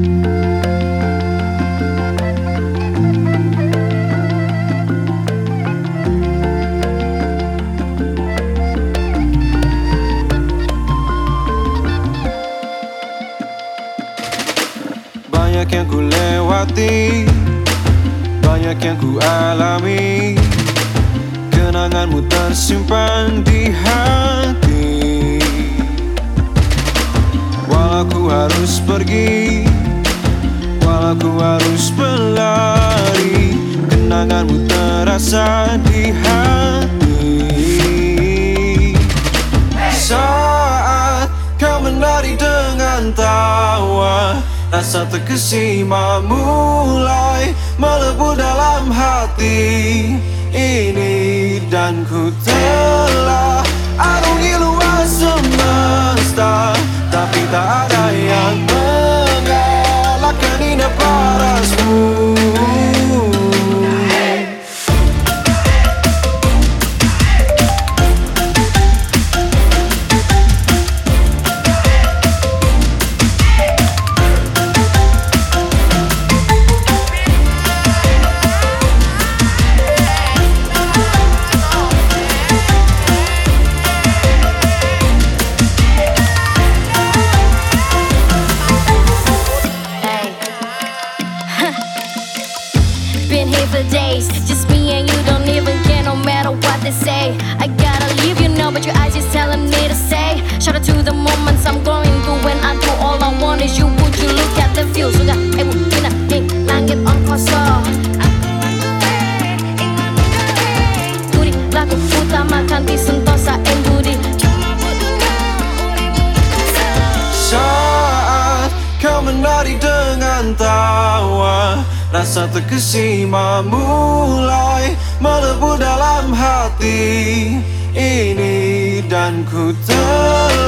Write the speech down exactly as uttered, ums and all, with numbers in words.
Banyak yang ku lewati, banyak yang ku alami. Kenanganmu tersimpan di hati. Walau ku harus pergi, walau ku harus berlari, kenanganmu terasa di hati. Saat kau menari dengan tawa, rasa terkesima mulai melebu dalam hati ini, dan ku telah arungi luas semesta, tapi tak ada yang mengalahkan indah parasmu. Been here for days, just me and you, don't even care no matter what they say. I gotta leave you now, but your eyes just telling me to stay. Shout out to the moments I'm going through when I do all I want is you. Would you look at the view? Sudah ewo ina ning langit angkasa. Budi laku utamakan di sentosa ing budi. Saat kau menari dengan tawa, rasa terkesima mulai melebu dalam hati ini, dan ku telah